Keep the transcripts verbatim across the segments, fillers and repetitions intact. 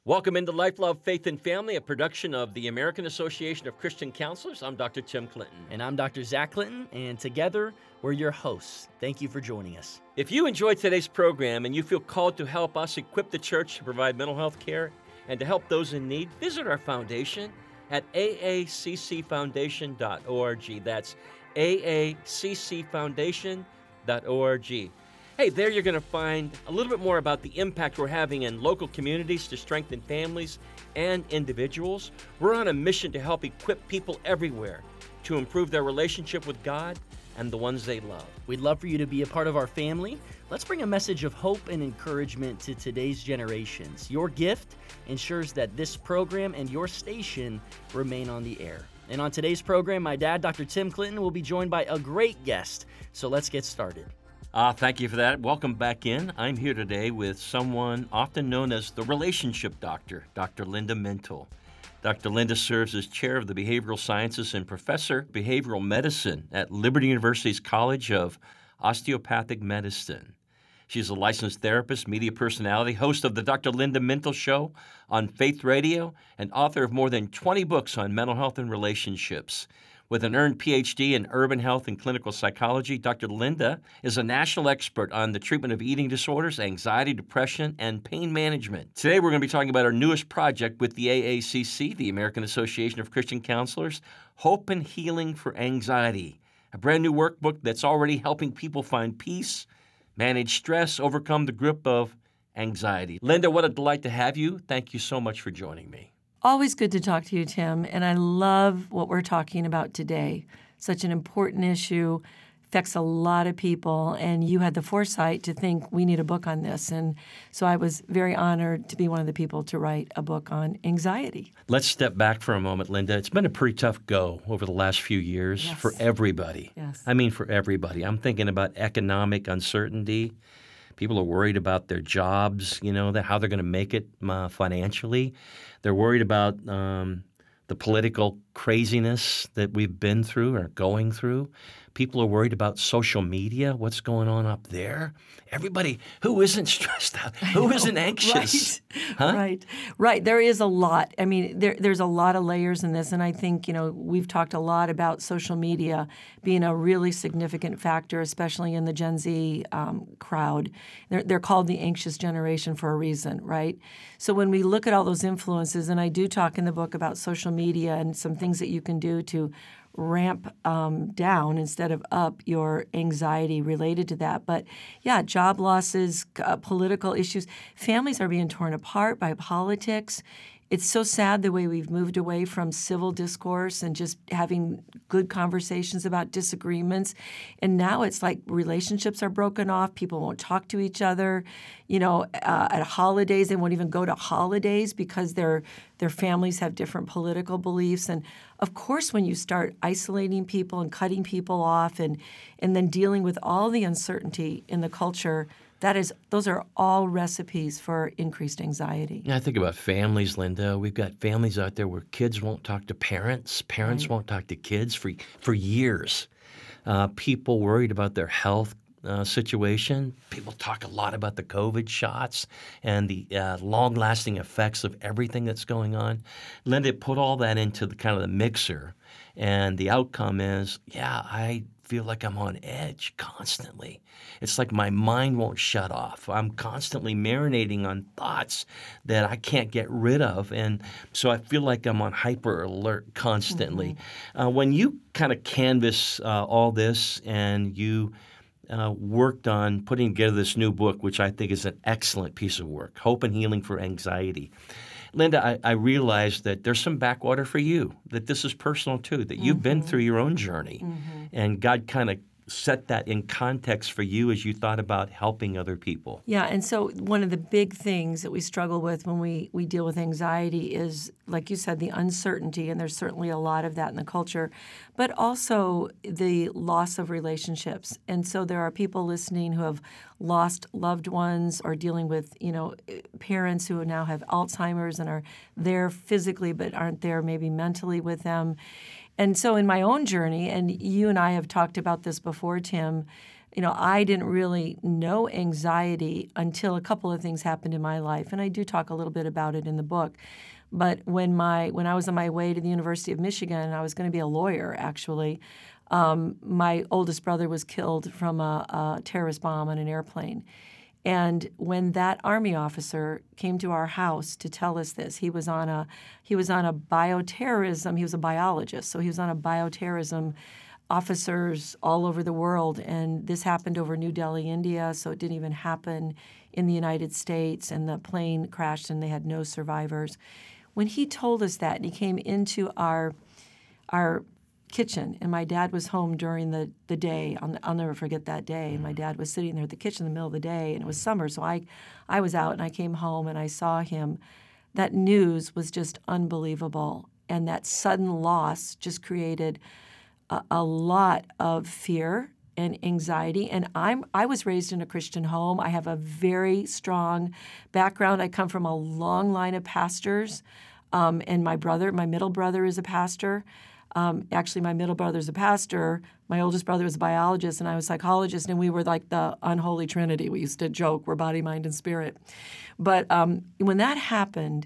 Welcome into Life, Love, Faith, and Family, a production of the American Association of Christian Counselors. I'm Doctor Tim Clinton. And I'm Doctor Zach Clinton, and together we're your hosts. Thank you for joining us. If you enjoyed today's program and you feel called to help us equip the church to provide mental health care and to help those in need, visit our foundation at a a c c foundation dot org. That's a a c c foundation dot org. Hey, there you're going to find a little bit more about the impact we're having in local communities to strengthen families and individuals. We're on a mission to help equip people everywhere to improve their relationship with God and the ones they love. We'd love for you to be a part of our family. Let's bring a message of hope and encouragement to today's generations. Your gift ensures that this program and your station remain on the air. And on today's program, my dad, Doctor Tim Clinton, will be joined by a great guest. So let's get started. Uh, thank you for that. Welcome back in. I'm here today with someone often known as the relationship doctor, Doctor Linda Mintle. Doctor Linda serves as chair of the behavioral sciences and professor of behavioral medicine at Liberty University's College of Osteopathic Medicine. She's a licensed therapist, media personality, host of the Doctor Linda Mintle Show on Faith Radio, and author of more than twenty books on mental health and relationships. With an earned P H D in urban health and clinical psychology, Doctor Linda is a national expert on the treatment of eating disorders, anxiety, depression, and pain management. Today, we're going to be talking about our newest project with the A A C C, the American Association of Christian Counselors, Hope and Healing for Anxiety, a brand new workbook that's already helping people find peace, manage stress, overcome the grip of anxiety. Linda, what a delight to have you. Thank you so much for joining me. Always good to talk to you, Tim, and I love what we're talking about today. Such an important issue, affects a lot of people, and you had the foresight to think we need a book on this. And so I was very honored to be one of the people to write a book on anxiety. Let's step back for a moment, Linda. It's been a pretty tough go over the last few years Yes. for everybody. Yes. I mean, for everybody. I'm thinking about economic uncertainty. People are worried about their jobs, you know, that how they're going to make it uh, financially. They're worried about um, the political craziness that we've been through or going through. People are worried about social media, what's going on up there. Everybody, who isn't stressed out? Who isn't anxious? Right, Huh? right, right. There is a lot. I mean, there, there's a lot of layers in this, and I think, you know, we've talked a lot about social media being a really significant factor, especially in the Gen Z um, crowd. They're, they're called the anxious generation for a reason, right? So when we look at all those influences, and I do talk in the book about social media and some things that you can do to ramp um, down instead of up your anxiety related to that. But yeah, job losses, uh, political issues. Families are being torn apart by politics. It's so sad the way we've moved away from civil discourse and just having good conversations about disagreements. And now it's like relationships are broken off. People won't talk to each other. You know, uh, at holidays, they won't even go to holidays because their their families have different political beliefs. And of course, when you start isolating people and cutting people off and and then dealing with all the uncertainty in the culture, That is, those are all recipes for increased anxiety. Yeah, I think about families, Linda. We've got families out there where kids won't talk to parents, parents Right. won't talk to kids for for years. Uh, people worried about their health uh, situation. People talk a lot about the COVID shots and the uh, long-lasting effects of everything that's going on. Linda, put all that into the kind of the mixer, and the outcome is, yeah, I feel like I'm on edge constantly. It's like my mind won't shut off. I'm constantly marinating on thoughts that I can't get rid of. And so I feel like I'm on hyper alert constantly. Mm-hmm. Uh, when you kind of canvas uh, all this and you uh, worked on putting together this new book, which I think is an excellent piece of work, Hope and Healing for Anxiety. Linda, I, I realized that there's some backwater for you, that this is personal too, that you've mm-hmm. been through your own journey. Mm-hmm. And God kind of set that in context for you as you thought about helping other people. Yeah, and so one of the big things that we struggle with when we, we deal with anxiety is, like you said, the uncertainty, and there's certainly a lot of that in the culture, but also the loss of relationships. And so there are people listening who have lost loved ones or dealing with, you know, parents who now have Alzheimer's and are there physically but aren't there maybe mentally with them. And so in my own journey, and you and I have talked about this before, Tim, you know, I didn't really know anxiety until a couple of things happened in my life, and I do talk a little bit about it in the book. But when my when I was on my way to the University of Michigan, I was going to be a lawyer, actually. Um, my oldest brother was killed from a, a terrorist bomb on an airplane. And when that Army officer came to our house to tell us this, he was on a he was on a bioterrorism. He was a biologist, so he was on a bioterrorism officers all over the world. And this happened over New Delhi, India, so it didn't even happen in the United States. And the plane crashed, and they had no survivors. When he told us that, and he came into our our kitchen, and my dad was home during the, the day. I'll, I'll never forget that day. And my dad was sitting there at the kitchen in the middle of the day, and it was summer, so I, I was out, and I came home, and I saw him. That news was just unbelievable, and that sudden loss just created a, a lot of fear and anxiety. And I'm I was raised in a Christian home. I have a very strong background. I come from a long line of pastors, um, and my brother, my middle brother, is a pastor. Um, actually, my middle brother's a pastor. My oldest brother was a biologist, and I was a psychologist, and we were like the unholy trinity. We used to joke, we're body, mind, and spirit. But um, when that happened,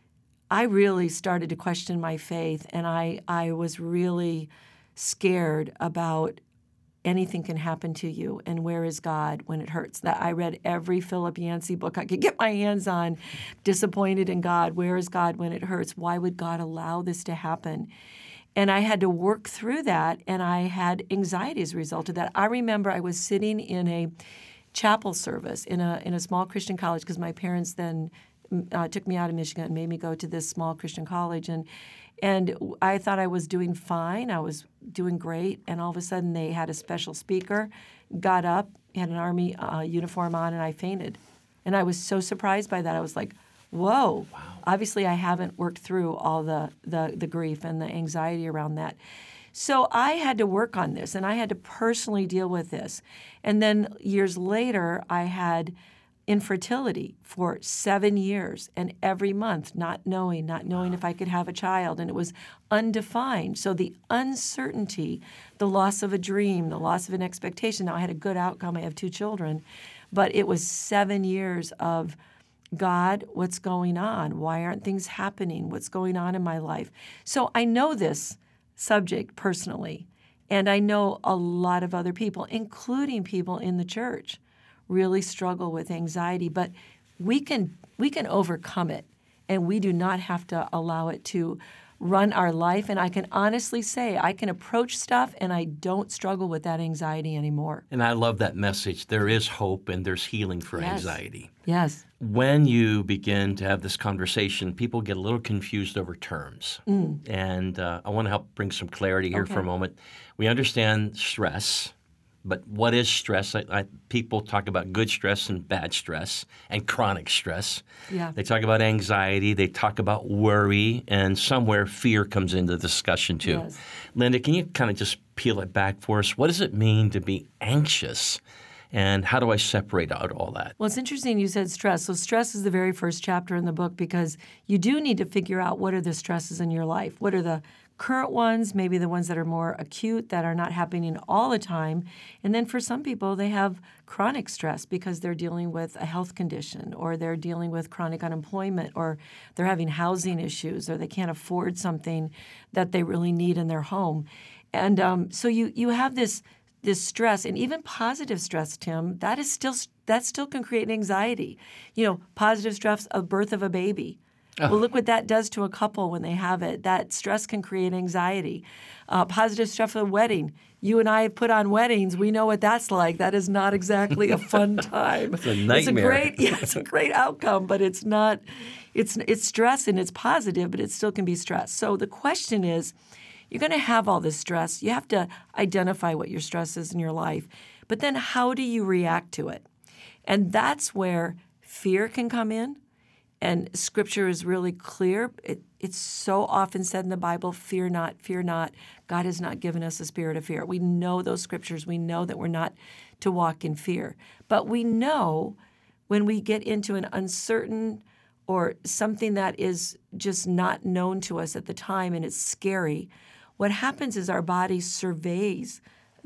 I really started to question my faith, and I, I was really scared about anything can happen to you, and where is God when it hurts? That I read every Philip Yancey book I could get my hands on, disappointed in God. Where is God when it hurts? Why would God allow this to happen? And I had to work through that, and I had anxiety as a result of that. I remember I was sitting in a chapel service in a in a small Christian college, because my parents then uh, took me out of Michigan and made me go to this small Christian college. And and I thought I was doing fine. I was doing great. And all of a sudden they had a special speaker, got up, had an Army uh, uniform on, and I fainted. And I was so surprised by that. I was like, whoa. Wow. Obviously, I haven't worked through all the, the, the grief and the anxiety around that. So I had to work on this, and I had to personally deal with this. And then years later, I had infertility for seven years, and every month not knowing, not knowing if I could have a child, and it was undefined. So the uncertainty, the loss of a dream, the loss of an expectation. Now, I had a good outcome. I have two children, but it was seven years of, God, what's going on? Why aren't things happening? What's going on in my life? So I know this subject personally, and I know a lot of other people, including people in the church, really struggle with anxiety. But we can we can overcome it, and we do not have to allow it to run our life. And I can honestly say I can approach stuff, and I don't struggle with that anxiety anymore. And I love that message. There is hope, and there's healing for Yes. anxiety. Yes. When you begin to have this conversation, people get a little confused over terms. Mm. And uh, I want to help bring some clarity here Okay. for a moment. We understand stress, but what is stress? I, I, people talk about good stress and bad stress and chronic stress. Yeah. They talk about anxiety. They talk about worry, and somewhere fear comes into the discussion too. Yes. Linda, can you kind of just peel it back for us? What does it mean to be anxious? And how do I separate out all that? Well, it's interesting you said stress. So stress is the very first chapter in the book, because you do need to figure out what are the stresses in your life. What are the current ones, maybe the ones that are more acute, that are not happening all the time. And then for some people, they have chronic stress because they're dealing with a health condition, or they're dealing with chronic unemployment, or they're having housing issues, or they can't afford something that they really need in their home. And um, so you you have this this stress, and even positive stress, Tim, that is still that still can create anxiety. You know, positive stress of birth of a baby. Oh. Well, look what that does to a couple when they have it. That stress can create anxiety. Uh, positive stress of a wedding. You and I have put on weddings. We know what that's like. That is not exactly a fun time. It's a It's a nightmare. great, yeah, it's a great outcome, but it's not. It's it's stress, and it's positive, but it still can be stress. So the question is, you're going to have all this stress. You have to identify what your stress is in your life, but then how do you react to it? And that's where fear can come in. And Scripture is really clear. It, it's so often said in the Bible, fear not, fear not. God has not given us a spirit of fear. We know those Scriptures. We know that we're not to walk in fear. But we know when we get into an uncertain or something that is just not known to us at the time and it's scary, what happens is our body surveys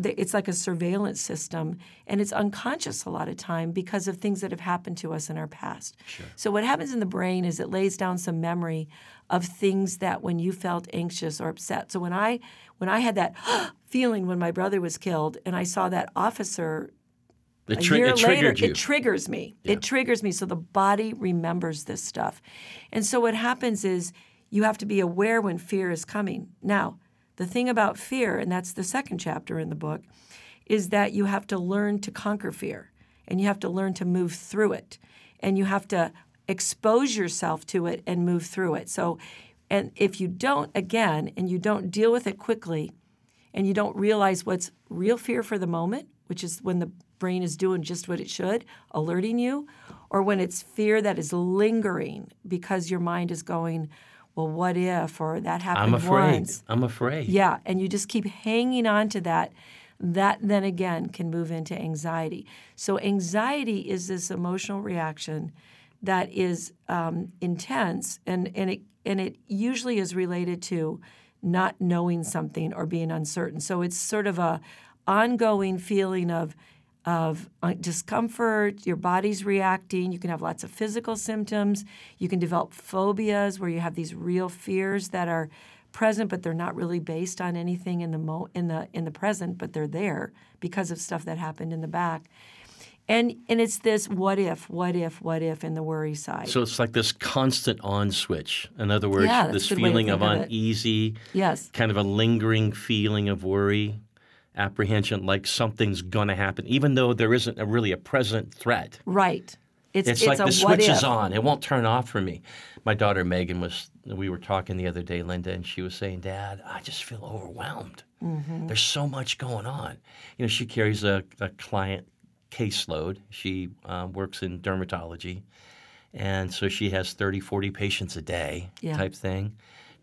the, it's like a surveillance system, and it's unconscious a lot of time because of things that have happened to us in our past. Sure. So what happens in the brain is it lays down some memory of things that when you felt anxious or upset. So when I when I had that feeling when my brother was killed, and I saw that officer It, a tri- year it triggered later, you. it triggers me. Yeah. It triggers me. So the body remembers this stuff. And so what happens is you have to be aware when fear is coming. Now, the thing about fear, and that's the second chapter in the book, is that you have to learn to conquer fear, and you have to learn to move through it, and you have to expose yourself to it and move through it. So, and if you don't, again, and you don't deal with it quickly, and you don't realize what's real fear for the moment, which is when the brain is doing just what it should, alerting you, or when it's fear that is lingering because your mind is going, well, what if, or that happened I'm afraid. once. I'm afraid. Yeah, and you just keep hanging on to that. That then again can move into anxiety. So anxiety is this emotional reaction that is um, intense, and, and it and it usually is related to not knowing something or being uncertain. So it's sort of a ongoing feeling of of uh, discomfort, your body's reacting. You can have lots of physical symptoms. You can develop phobias where you have these real fears that are present, but they're not really based on anything in the mo- in the in the present, but they're there because of stuff that happened in the back. And and it's this what if, what if, what if in the worry side. So it's like this constant on switch. In other words, Yeah, that's this a good way to feeling of think of it. uneasy, Yes. kind of a lingering feeling of worry, apprehension, like something's going to happen, even though there isn't a, really a present threat. Right. It's, It's, it's like a the what switch if. is on. It won't turn off for me. My daughter Megan was, we were talking the other day, Linda, and she was saying, Dad, I just feel overwhelmed. Mm-hmm. There's so much going on. You know, she carries a, a client caseload. She um, works in dermatology. And so she has thirty, forty patients a day Yeah. type thing,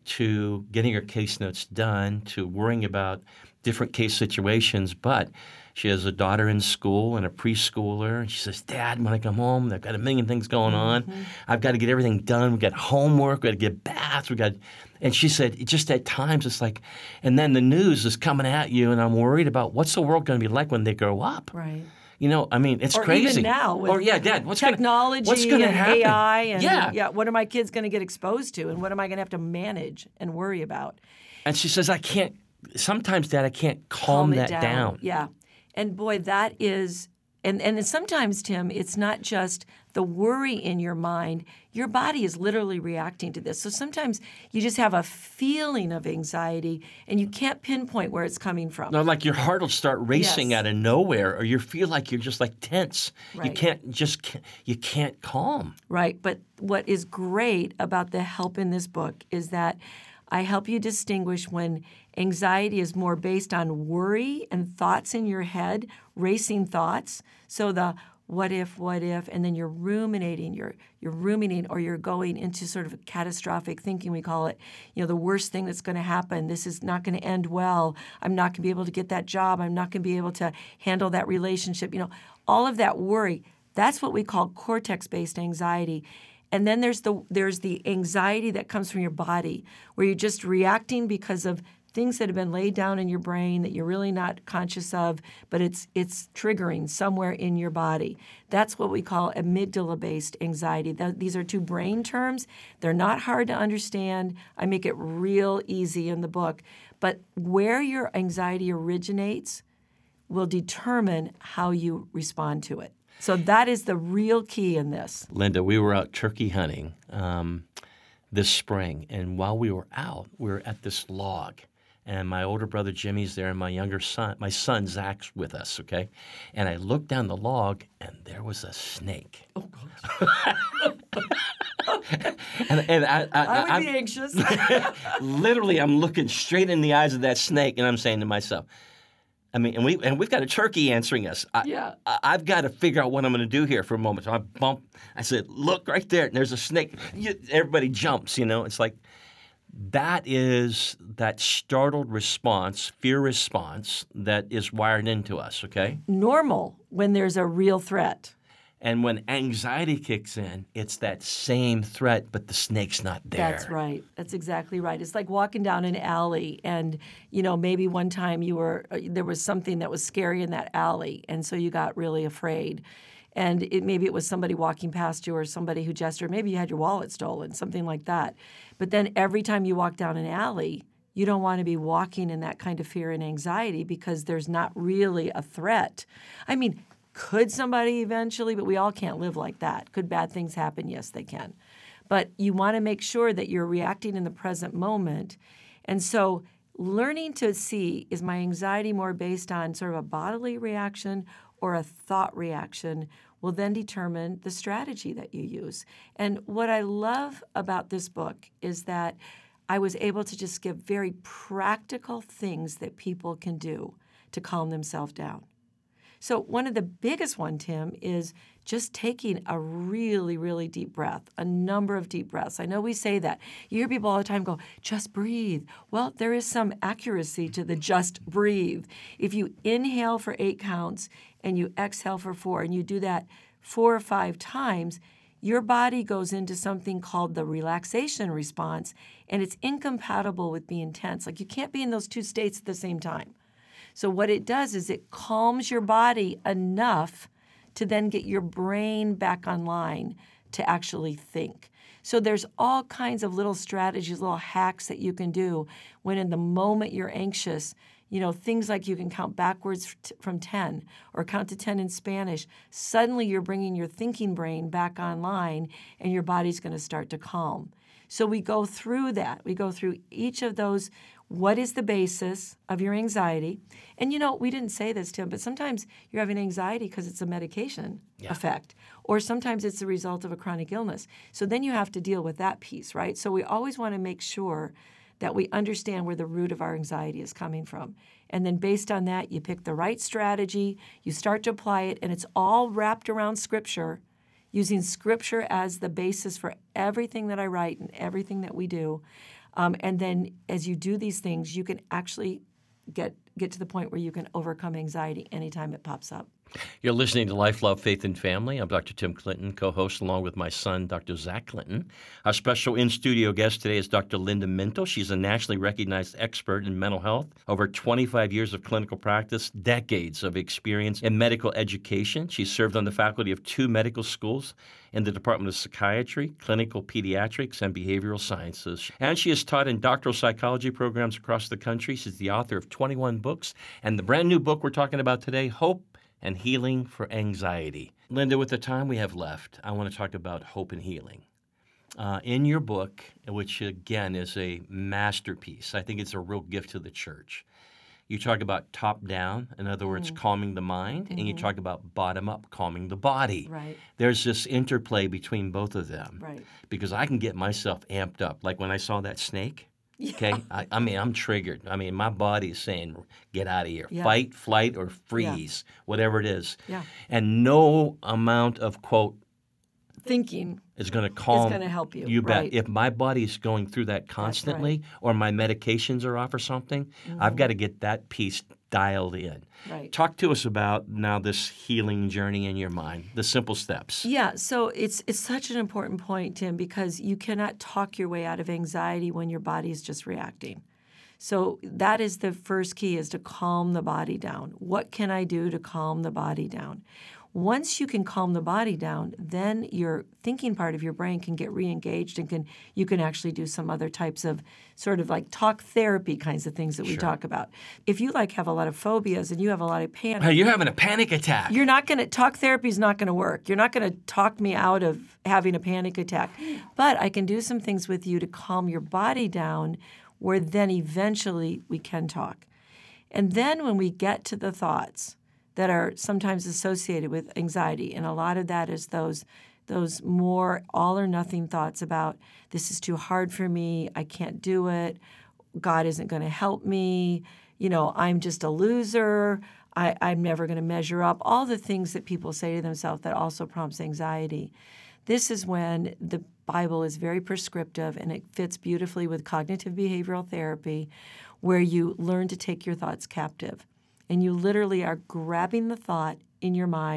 to getting her case notes done, to worrying about different case situations. But she has a daughter in school and a preschooler, and she says, Dad, when I come home, I've got a million things going on. Mm-hmm. I've got to get everything done. We've got homework. We've got to get baths. We got, and she said, it just at times it's like, and then the news is coming at you, and I'm worried about what's the world going to be like when they grow up. Right. You know, I mean, it's Or crazy. even now with or yeah, Dad, what's technology gonna, what's going to and happen? A I and yeah. yeah, what are my kids going to get exposed to, and what am I going to have to manage and worry about? And she says, I can't. Sometimes, Dad, I can't calm, Calm that it down. Yeah, and boy, that is, and and sometimes, Tim, it's not just the worry in your mind. Your body is literally reacting to this. So sometimes you just have a feeling of anxiety, and you can't pinpoint where it's coming from. No, like your heart will start racing Yes. out of nowhere, or you feel like you're just like tense. You Right. can't just ca- you can't calm. Right. But what is great about the help in this book is that I help you distinguish when anxiety is more based on worry and thoughts in your head, racing thoughts. So the what if, what if, and then you're ruminating, you're you're ruminating, or you're going into sort of catastrophic thinking, we call it, you know, the worst thing that's going to happen. This is not going to end well. I'm not going to be able to get that job. I'm not going to be able to handle that relationship. You know, all of that worry, that's what we call cortex-based anxiety. And then there's the there's the anxiety that comes from your body, where you're just reacting because of things that have been laid down in your brain that you're really not conscious of, but it's it's triggering somewhere in your body. That's what we call amygdala-based anxiety. Th- these are two brain terms. They're not hard to understand. I make it real easy in the book. But where your anxiety originates will determine how you respond to it. So that is the real key in this. Linda, we were out turkey hunting um, this spring, and while we were out, we were at this log. And my older brother Jimmy's there, and my younger son, my son Zach's with us, okay? And I looked down the log, and there was a snake. Oh, gosh. and and I, I, I would I, be anxious. literally, I'm looking straight in the eyes of that snake, and I'm saying to myself, I mean, and we and we've got a turkey answering us. I, Yeah. I, I've got to figure out what I'm going to do here for a moment. So I bump. I said, "Look right there, and there's a snake." You, everybody jumps. You know, it's like that is that startled response, fear response that is wired into us. Okay. Normal when there's a real threat. And when anxiety kicks in, it's that same threat, but the snake's not there. That's right. That's exactly right. It's like walking down an alley, and you know maybe one time you were uh, there was something that was scary in that alley, and so you got really afraid. And it, maybe it was somebody walking past you or somebody who gestured. Maybe you had your wallet stolen, something like that. But then every time you walk down an alley, you don't want to be walking in that kind of fear and anxiety because there's not really a threat. I mean, could somebody eventually, but we all can't live like that. Could bad things happen? Yes, they can. But you want to make sure that you're reacting in the present moment. And so learning to see, is my anxiety more based on sort of a bodily reaction or a thought reaction, will then determine the strategy that you use. And what I love about this book is that I was able to just give very practical things that people can do to calm themselves down. So one of the biggest one, Tim, is just taking a really, really deep breath, a number of deep breaths. I know we say that. You hear people all the time go, just breathe. Well, there is some accuracy to the just breathe. If you inhale for eight counts and you exhale for four, and you do that four or five times, your body goes into something called the relaxation response, and it's incompatible with being tense. Like you can't be in those two states at the same time. So what it does is it calms your body enough to then get your brain back online to actually think. So there's all kinds of little strategies, little hacks that you can do when in the moment you're anxious. You know, things like you can count backwards from ten or count to ten in Spanish. Suddenly you're bringing your thinking brain back online and your body's going to start to calm. So we go through that. We go through each of those. What is the basis of your anxiety? And, you know, we didn't say this, Tim, but sometimes you're having anxiety because it's a medication yeah. effect, or sometimes it's the result of a chronic illness. So then you have to deal with that piece, right? So we always want to make sure that we understand where the root of our anxiety is coming from. And then based on that, you pick the right strategy, you start to apply it, and it's all wrapped around Scripture, using Scripture as the basis for everything that I write and everything that we do. Um, and then as you do these things, you can actually get get to the point where you can overcome anxiety anytime it pops up. You're listening to Life, Love, Faith, and Family. I'm Doctor Tim Clinton, co-host along with my son, Doctor Zach Clinton. Our special in-studio guest today is Doctor Linda Mintle. She's a nationally recognized expert in mental health, over twenty-five years of clinical practice, decades of experience in medical education. She served on the faculty of two medical schools in the Department of Psychiatry, Clinical Pediatrics, and Behavioral Sciences. And she has taught in doctoral psychology programs across the country. She's the author of twenty-one books. And the brand new book we're talking about today, Hope and Healing for Anxiety. Linda, with the time we have left, I want to talk about hope and healing. Uh, in your book, which again is a masterpiece, I think it's a real gift to the church. You talk about top-down, in other words, mm. calming the mind, mm-hmm. and you talk about bottom-up, calming the body. Right. There's this interplay between both of them. Right. Because I can get myself amped up. Like when I saw that snake, yeah. okay, I, I mean, I'm triggered. I mean, my body is saying, get out of here. Yeah. Fight, flight, or freeze, yeah. whatever it is. Yeah. And no amount of, quote, thinking is going to calm. It's going to help you. You bet. Right. If my body's going through that constantly, right. or my medications are off or something, mm-hmm. I've got to get that piece dialed in. Right. Talk to us about now this healing journey in your mind, the simple steps. Yeah, so it's it's such an important point, Tim, because you cannot talk your way out of anxiety when your body is just reacting. So that is the first key, is to calm the body down. What can I do to calm the body down? Once you can calm the body down, then your thinking part of your brain can get re-engaged, and can you can actually do some other types of sort of like talk therapy kinds of things that we sure. talk about. If you like have a lot of phobias and you have a lot of panic, hey, you're having a panic attack. You're not going to talk therapy is not going to work. You're not going to talk me out of having a panic attack. But I can do some things with you to calm your body down, where then eventually we can talk. And then when we get to the thoughts that are sometimes associated with anxiety, and a lot of that is those those more all or nothing thoughts about, this is too hard for me, I can't do it, God isn't going to help me, you know, I'm just a loser, I, I'm never going to measure up, all the things that people say to themselves that also prompts anxiety. This is when the Bible is very prescriptive, and it fits beautifully with cognitive behavioral therapy, where you learn to take your thoughts captive. And you literally are grabbing the thought in your mind,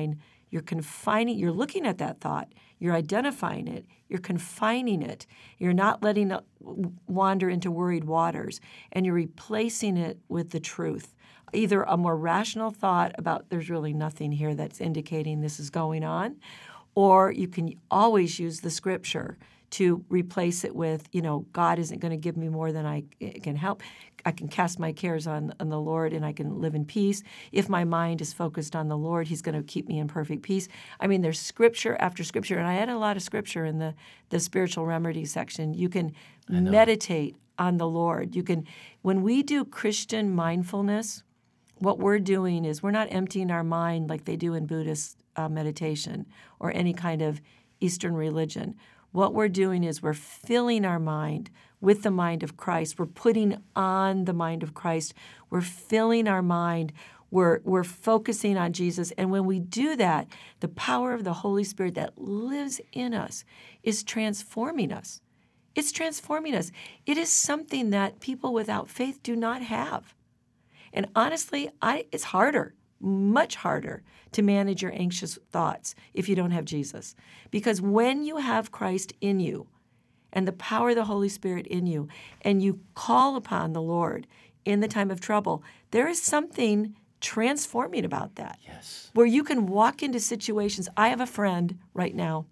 You're confining, you're looking at that thought, you're identifying it, you're confining it, you're not letting it wander into worried waters, and you're replacing it with the truth. Either a more rational thought about there's really nothing here that's indicating this is going on, or you can always use the scripture to replace it with, you know, God isn't going to give me more than I can help. I can cast my cares on, on the Lord and I can live in peace. If my mind is focused on the Lord, he's going to keep me in perfect peace. I mean, there's scripture after scripture, and I had a lot of scripture in the, the spiritual remedy section. You can meditate on the Lord. You can, when we do Christian mindfulness, what we're doing is we're not emptying our mind like they do in Buddhist uh, meditation or any kind of Eastern religion. What we're doing is we're filling our mind with the mind of Christ. We're putting on the mind of Christ. We're filling our mind. We're, we're focusing on Jesus. And when we do that, the power of the Holy Spirit that lives in us is transforming us. It's transforming us. It is something that people without faith do not have. And honestly, I, it's harder, much harder to manage your anxious thoughts if you don't have Jesus. Because when you have Christ in you and the power of the Holy Spirit in you, and you call upon the Lord in the time of trouble, there is something transforming about that. Yes. Where you can walk into situations. I have a friend right now.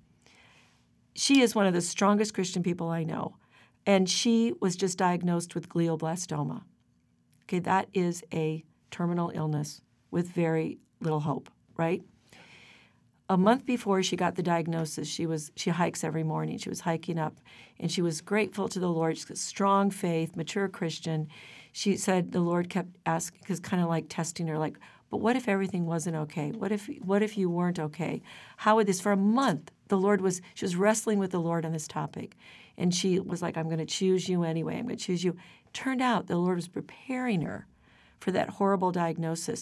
She is one of the strongest Christian people I know. And she was just diagnosed with glioblastoma. Okay, that is a terminal illness with very little hope, right? A month before she got the diagnosis, she was she hikes every morning. She was hiking up, and she was grateful to the Lord. She's got strong faith, mature Christian. She said the Lord kept asking, because kind of like testing her, like, but what if everything wasn't okay? What if what if you weren't okay? How would this? For a month, the Lord was she was wrestling with the Lord on this topic, and she was like, I'm going to choose you anyway. I'm going to choose you. Turned out the Lord was preparing her for that horrible diagnosis.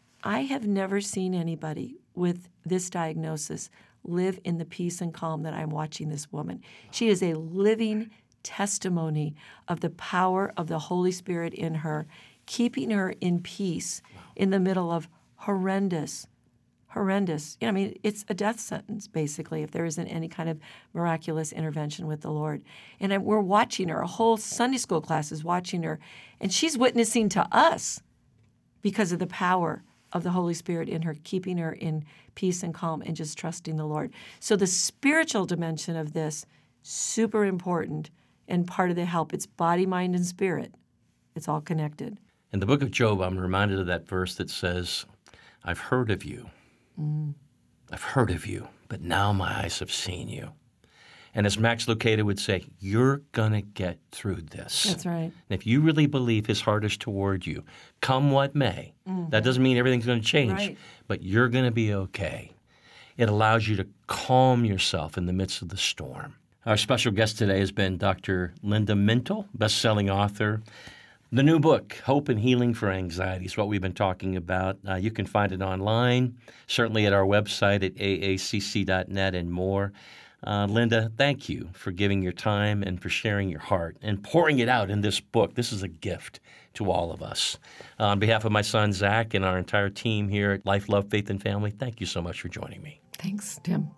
I have never seen anybody with this diagnosis live in the peace and calm that I'm watching this woman. She is a living testimony of the power of the Holy Spirit in her, keeping her in peace in the middle of horrendous, horrendous. You know, I mean, it's a death sentence, basically, if there isn't any kind of miraculous intervention with the Lord. And I, we're watching her. A whole Sunday school class is watching her, and she's witnessing to us because of the power of the Holy Spirit in her, keeping her in peace and calm and just trusting the Lord. So the spiritual dimension of this, super important and part of the help. It's body, mind, and spirit. It's all connected. In the book of Job, I'm reminded of that verse that says, I've heard of you. Mm. I've heard of you, but now my eyes have seen you. And as Max Lucado would say, you're going to get through this. That's right. And if you really believe his heart is toward you, come what may, mm-hmm. that doesn't mean everything's going to change, right. but you're going to be okay. It allows you to calm yourself in the midst of the storm. Our special guest today has been Doctor Linda Mintle, best-selling author. The new book, Hope and Healing for Anxiety, is what we've been talking about. Uh, you can find it online, certainly at our website at A A C C dot net and more. Uh, Linda, thank you for giving your time and for sharing your heart and pouring it out in this book. This is a gift to all of us. Uh, on behalf of my son, Zach, and our entire team here at Life, Love, Faith, and Family, thank you so much for joining me. Thanks, Tim.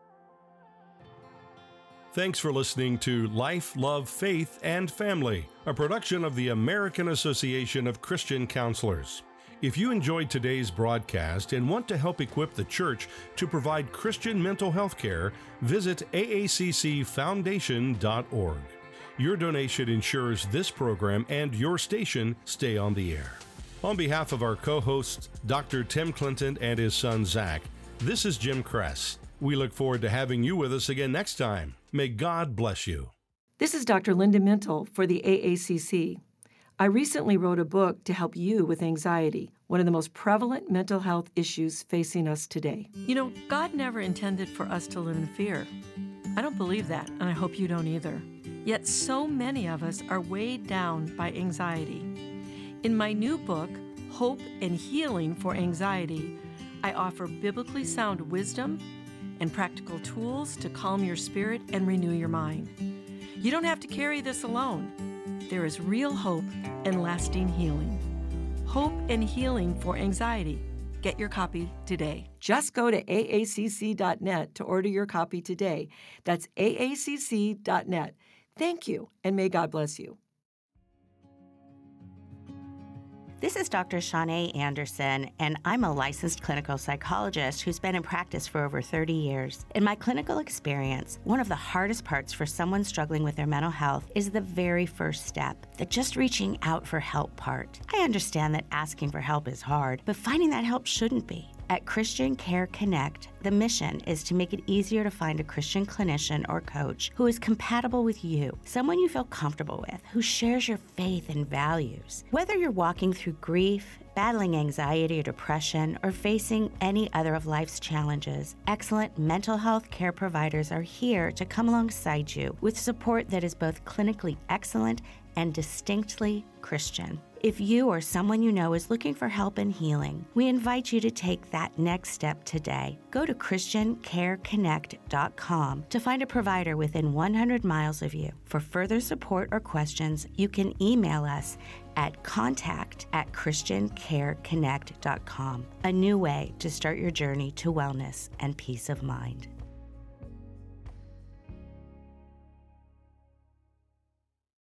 Thanks for listening to Life, Love, Faith, and Family, a production of the American Association of Christian Counselors. If you enjoyed today's broadcast and want to help equip the church to provide Christian mental health care, visit A A C C foundation dot org. Your donation ensures this program and your station stay on the air. On behalf of our co-hosts, Doctor Tim Clinton and his son Zach, this is Jim Kress. We look forward to having you with us again next time. May God bless you. This is Doctor Linda Mintle for the A A C C. I recently wrote a book to help you with anxiety, one of the most prevalent mental health issues facing us today. You know, God never intended for us to live in fear. I don't believe that, and I hope you don't either. Yet so many of us are weighed down by anxiety. In my new book, Hope and Healing for Anxiety, I offer biblically sound wisdom and practical tools to calm your spirit and renew your mind. You don't have to carry this alone. There is real hope and lasting healing. Hope and Healing for Anxiety. get your copy today. Just go to A A C C dot net to order your copy today. That's A A C C dot net. Thank you, and may God bless you. This is Doctor Shanae Anderson, and I'm a licensed clinical psychologist who's been in practice for over thirty years. In my clinical experience, one of the hardest parts for someone struggling with their mental health is the very first step, the just reaching out for help part. I understand that asking for help is hard, but finding that help shouldn't be. At Christian Care Connect, the mission is to make it easier to find a Christian clinician or coach who is compatible with you, someone you feel comfortable with, who shares your faith and values. Whether you're walking through grief, battling anxiety or depression, or facing any other of life's challenges, excellent mental health care providers are here to come alongside you with support that is both clinically excellent and distinctly Christian. If you or someone you know is looking for help and healing, we invite you to take that next step today. Go to Christian Care Connect dot com to find a provider within one hundred miles of you. For further support or questions, you can email us at contact at Christian Care Connect dot com. A new way to start your journey to wellness and peace of mind.